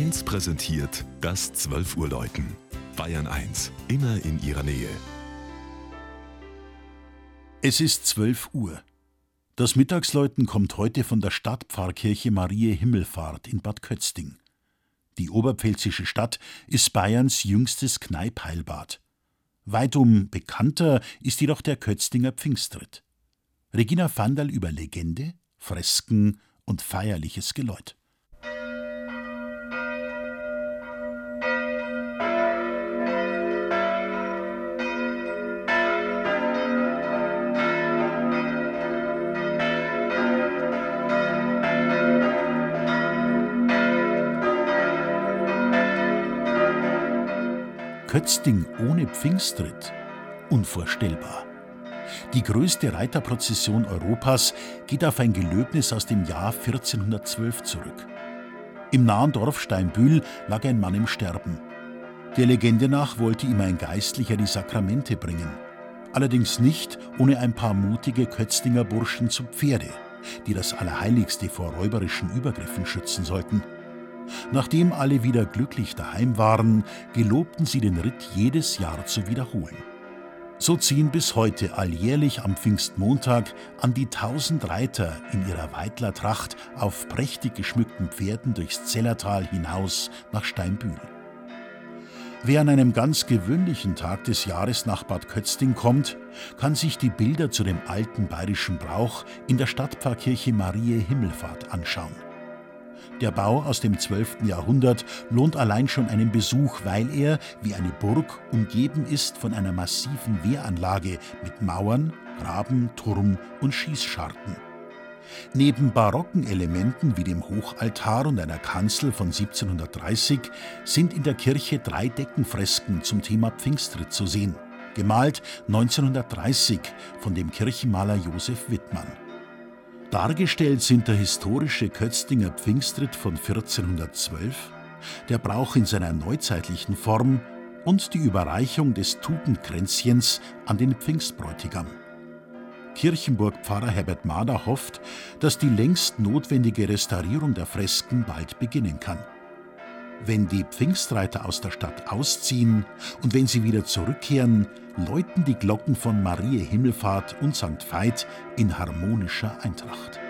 1 präsentiert das 12 Uhr Läuten. Bayern 1, immer in ihrer Nähe. Es ist 12 Uhr. Das Mittagsläuten kommt heute von der Stadtpfarrkirche Mariä Himmelfahrt in Bad Kötzting. Die oberpfälzische Stadt ist Bayerns jüngstes Kneippheilbad. Weitum bekannter ist jedoch der Kötztinger Pfingstritt. Regina Vandal über Legende, Fresken und feierliches Geläut. Kötzting ohne Pfingstritt? Unvorstellbar. Die größte Reiterprozession Europas geht auf ein Gelöbnis aus dem Jahr 1412 zurück. Im nahen Dorf Steinbühl lag ein Mann im Sterben. Der Legende nach wollte ihm ein Geistlicher die Sakramente bringen. Allerdings nicht ohne ein paar mutige Kötztinger Burschen zu Pferde, die das Allerheiligste vor räuberischen Übergriffen schützen sollten. Nachdem alle wieder glücklich daheim waren, gelobten sie den Ritt jedes Jahr zu wiederholen. So ziehen bis heute alljährlich am Pfingstmontag an die 1000 Reiter in ihrer Weidlertracht auf prächtig geschmückten Pferden durchs Zellertal hinaus nach Steinbühl. Wer an einem ganz gewöhnlichen Tag des Jahres nach Bad Kötzting kommt, kann sich die Bilder zu dem alten bayerischen Brauch in der Stadtpfarrkirche Mariä Himmelfahrt anschauen. Der Bau aus dem 12. Jahrhundert lohnt allein schon einen Besuch, weil er, wie eine Burg, umgeben ist von einer massiven Wehranlage mit Mauern, Graben, Turm und Schießscharten. Neben barocken Elementen wie dem Hochaltar und einer Kanzel von 1730 sind in der Kirche 3 Deckenfresken zum Thema Pfingstritt zu sehen, gemalt 1930 von dem Kirchenmaler Josef Wittmann. Dargestellt sind der historische Kötztinger Pfingstritt von 1412, der Brauch in seiner neuzeitlichen Form und die Überreichung des Tugendkränzchens an den Pfingstbräutigam. Kirchenburgpfarrer Herbert Mader hofft, dass die längst notwendige Restaurierung der Fresken bald beginnen kann. Wenn die Pfingstreiter aus der Stadt ausziehen und wenn sie wieder zurückkehren, läuten die Glocken von Mariä Himmelfahrt und St. Veit in harmonischer Eintracht.